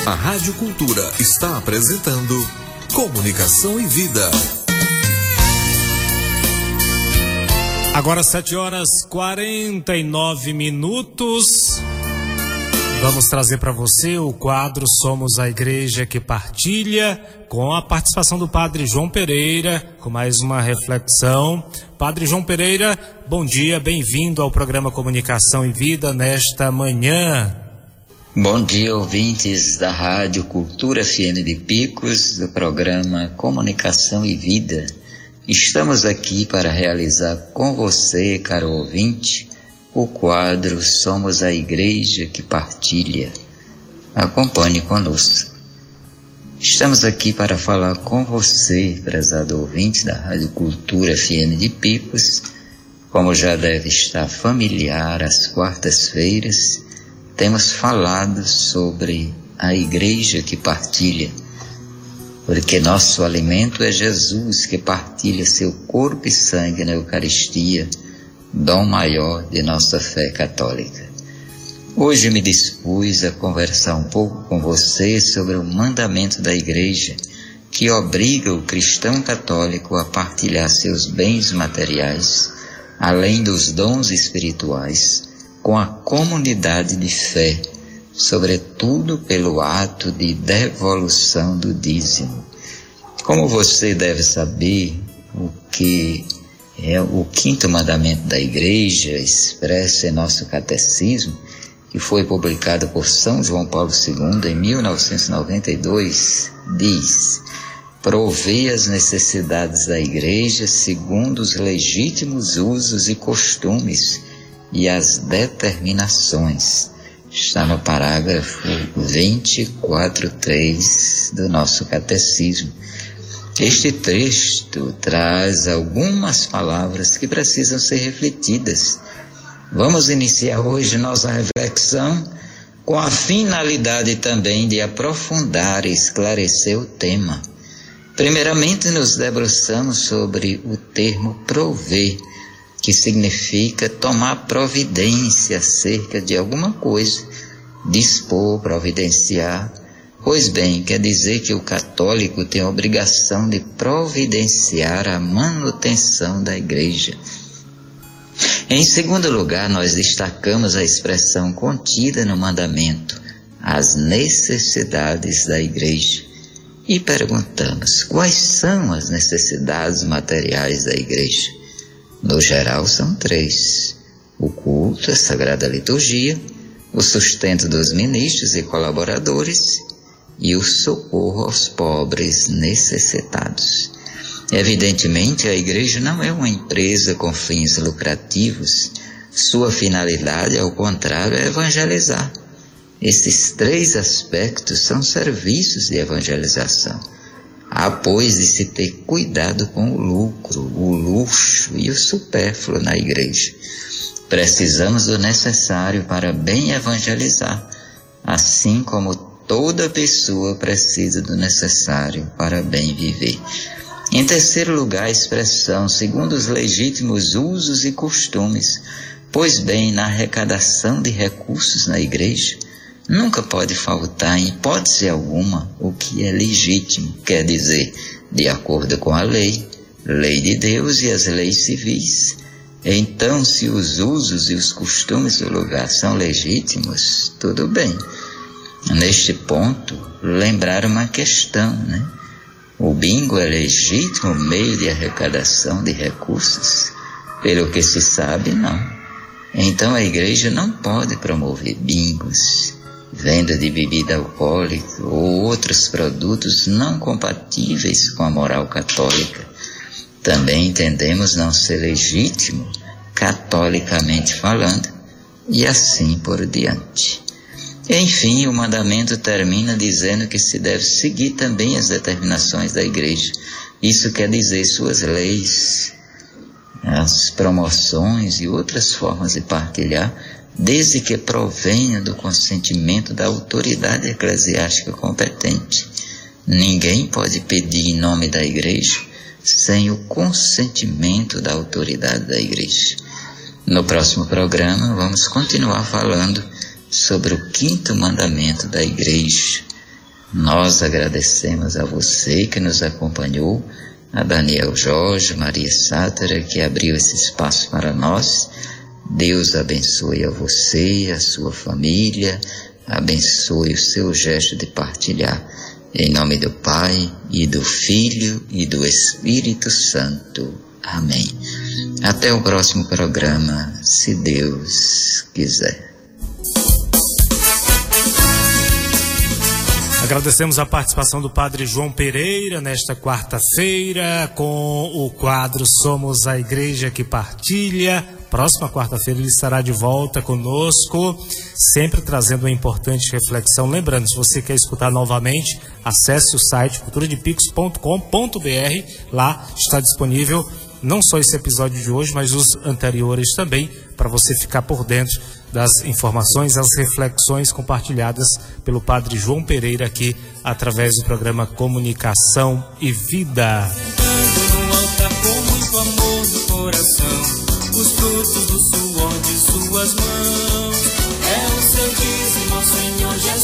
A Rádio Cultura está apresentando Comunicação e Vida. Agora 7h49. Vamos trazer para você o quadro Somos a Igreja que Partilha, com a participação do Padre João Pereira, com mais uma reflexão. Padre João Pereira, bom dia, bem-vindo ao programa Comunicação e Vida nesta manhã. Bom dia, ouvintes da Rádio Cultura FM de Picos, do programa Comunicação e Vida. Estamos aqui para realizar com você, caro ouvinte, o quadro Somos a Igreja que Partilha. Acompanhe conosco. Estamos aqui para falar com você, prezado ouvinte da Rádio Cultura FM de Picos. Como já deve estar familiar, às quartas-feiras, temos falado sobre a Igreja que Partilha. Porque nosso alimento é Jesus, que partilha seu corpo e sangue na Eucaristia, dom maior de nossa fé católica. Hoje me dispus a conversar um pouco com você sobre o mandamento da Igreja, que obriga o cristão católico a partilhar seus bens materiais, além dos dons espirituais, com a comunidade de fé, sobretudo pelo ato de devolução do dízimo. Como você deve saber, o que é o quinto mandamento da Igreja, expresso em nosso catecismo, que foi publicado por São João Paulo II em 1992, diz: provê as necessidades da Igreja segundo os legítimos usos e costumes e as determinações. Está no parágrafo 24.3 do nosso catecismo. Este texto traz algumas palavras que precisam ser refletidas. Vamos iniciar hoje nossa reflexão com a finalidade também de aprofundar e esclarecer o tema. Primeiramente, nos debruçamos sobre o termo prover, que significa tomar providência acerca de alguma coisa, dispor, providenciar. Pois bem, quer dizer que o católico tem a obrigação de providenciar a manutenção da Igreja. Em segundo lugar, nós destacamos a expressão contida no mandamento, as necessidades da Igreja. E perguntamos, quais são as necessidades materiais da Igreja? No geral, são 3. O culto, a Sagrada Liturgia, o sustento dos ministros e colaboradores e o socorro aos pobres necessitados. Evidentemente, a Igreja não é uma empresa com fins lucrativos. Sua finalidade, ao contrário, é evangelizar. Esses 3 aspectos são serviços de evangelização. Há, pois, de se ter cuidado com o lucro, o luxo e o supérfluo na Igreja. Precisamos do necessário para bem evangelizar, assim como toda pessoa precisa do necessário para bem viver. Em terceiro lugar, a expressão segundo os legítimos usos e costumes. Pois bem, na arrecadação de recursos na Igreja, nunca pode faltar, em hipótese alguma, o que é legítimo, quer dizer, de acordo com a lei de Deus e as leis civis. Então, se os usos e os costumes do lugar são legítimos, tudo bem. Neste ponto, lembrar uma questão, né? O bingo é legítimo meio de arrecadação de recursos? Pelo que se sabe, não. Então, a Igreja não pode promover bingos, venda de bebida alcoólica ou outros produtos não compatíveis com a moral católica. Também entendemos não ser legítimo, catolicamente falando, e assim por diante. Enfim, o mandamento termina dizendo que se deve seguir também as determinações da Igreja. Isso quer dizer suas leis, as promoções e outras formas de partilhar, desde que provenha do consentimento da autoridade eclesiástica competente. Ninguém pode pedir em nome da Igreja sem o consentimento da autoridade da Igreja. No próximo programa, vamos continuar falando sobre o quinto mandamento da Igreja, Nós agradecemos a você que nos acompanhou, a Daniel Jorge, Maria Sátara, que abriu esse espaço para nós. Deus abençoe a você, a sua família, abençoe o seu gesto de partilhar. Em nome do Pai, e do Filho, e do Espírito Santo. Amém. Até o próximo programa, se Deus quiser. Agradecemos a participação do Padre João Pereira nesta quarta-feira com o quadro Somos a Igreja que Partilha. Próxima quarta-feira ele estará de volta conosco, sempre trazendo uma importante reflexão. Lembrando, se você quer escutar novamente, acesse o site culturadepicos.com.br. Lá está disponível não só esse episódio de hoje, mas os anteriores também, para você ficar por dentro das informações, as reflexões compartilhadas pelo Padre João Pereira aqui através do programa Comunicação e Vida. No altar com muito amor no coração, os frutos do suor de suas mãos, é o seu dízimo, Senhor Jesus.